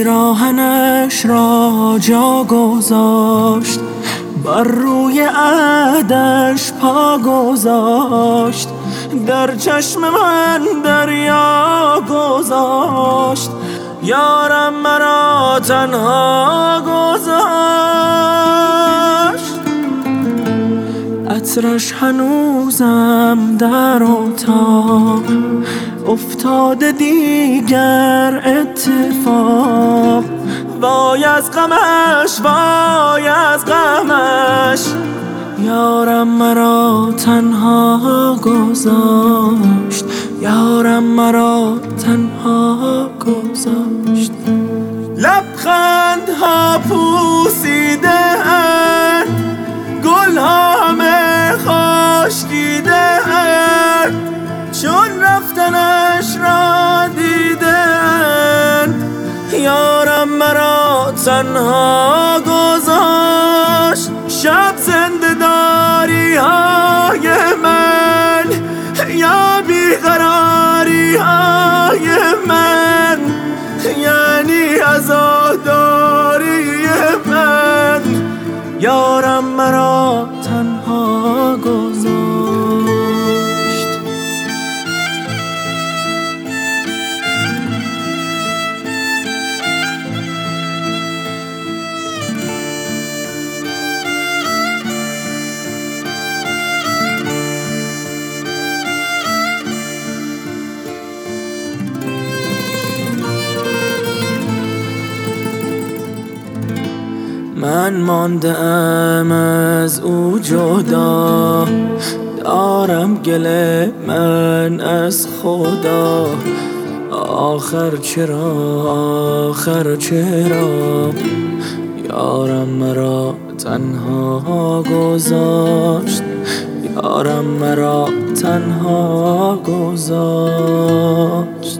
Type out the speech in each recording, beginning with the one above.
پیراهنش را جا گذاشت، بر روی عهدش پا گذاشت، در چشم من دریا گذاشت، یارم مرا تنها گذاشت. عطرش هنوزم در اتاق افتاده دیگر اتفاق، وای از غمش وای از غمش، یارم مرا تنها گذاشت، یارم مرا تنها گذاشت. لبخندها پوسیده اند، گلها همه خشکیده اند، چون رفتنش را دیدند، یارم مرا تنها گذاشت. شب زنده داری های من یا بیقراری های من، یعنی عزاداری من، یارم مرا تنها گذاشت. من مانده ام از او جدا، دارم گله من از خدا. آخر چرا یارم مرا تنها گذاشت، یارم مرا تنها گذاشت.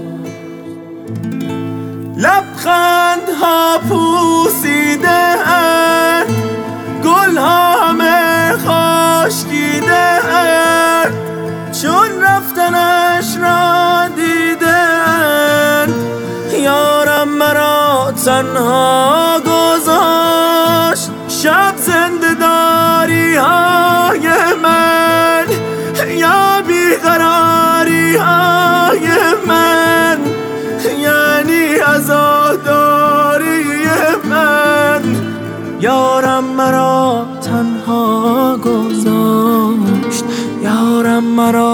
لبخندها پوسیده اند، گلها همه خشکیده اند، چون رفتنش را دیدند، یارم مرا تنها گذاشت. شب زنده داری های من یا بیقراری های من، یعنی عزاداری من، یارم مرا تنها گذاشت، یارم مرا